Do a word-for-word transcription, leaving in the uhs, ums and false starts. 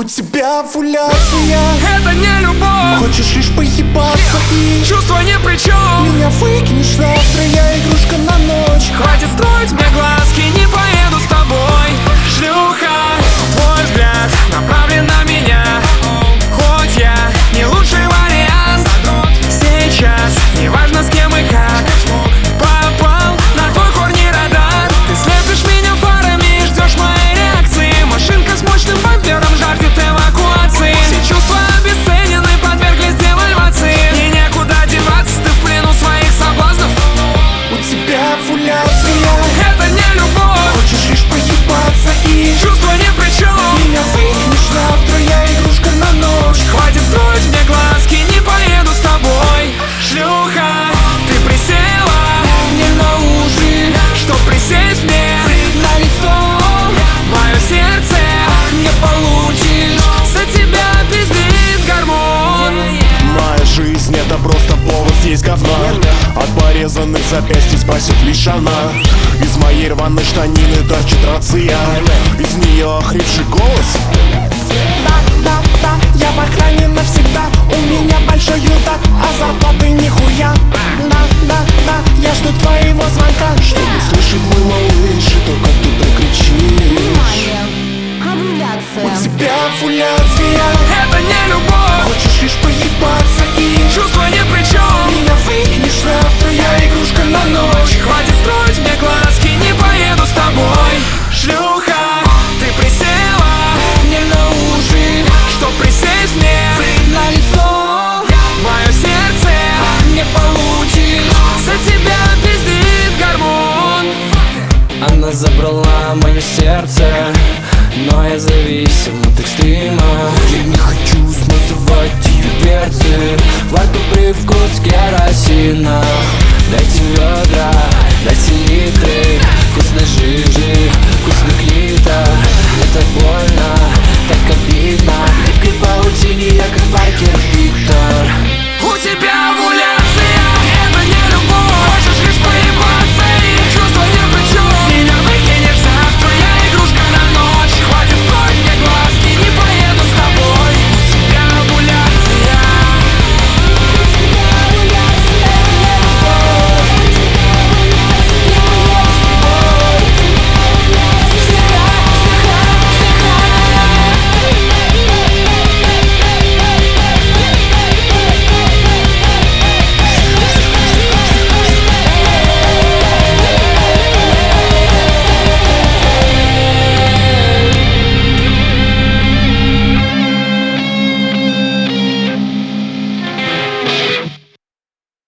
У тебя овуляция, это не любовь. хочешь лишь поебаться и чувства ни при чем. меня выкинешь завтра, я игрушка на ночь. Хватит строить мне глазки, не поеду с тобой. Шлюха, твой взгляд направлен на меня. Хоть я не лучший вариант, сейчас неважно с кем и как. Попал на твой корни радар. Ты слепишь меня фарами, ждешь моей реакции. Машинка с мощным бампером жаждет эвакуации. Все чувства обесценены, подверглись девальвации. И некуда деваться, ты в плену своих соблазнов. У тебя овуляция, Это не любовь. хочешь лишь поебаться и Чувства ни при чем. меня выкинешь завтра, я игрушка на ночь. Хватит строить мне глазки, не поеду с тобой. Шлюха, ты присела Мне на уши, чтоб присесть мне на лицо, мое сердце. не получишь. За тебя пиздит гормон. Моя жизнь это просто повод съесть говна. От порезанных запястий спасет лишь она. Из моей рваной штанины торчит рация. Из нее охрипший голос. Да, да, да, я в охране навсегда. У меня большой юта, а зарплаты нихуя. Да, да, да, я жду твоего звонка, чтобы слышать мой малыш, и только ты прокричишь. У тебя овуляция, Это не любовь. хочешь лишь поебаться и Чувства ни при чем. меня выкинешь завтра, я игрушка на ночь. Хватит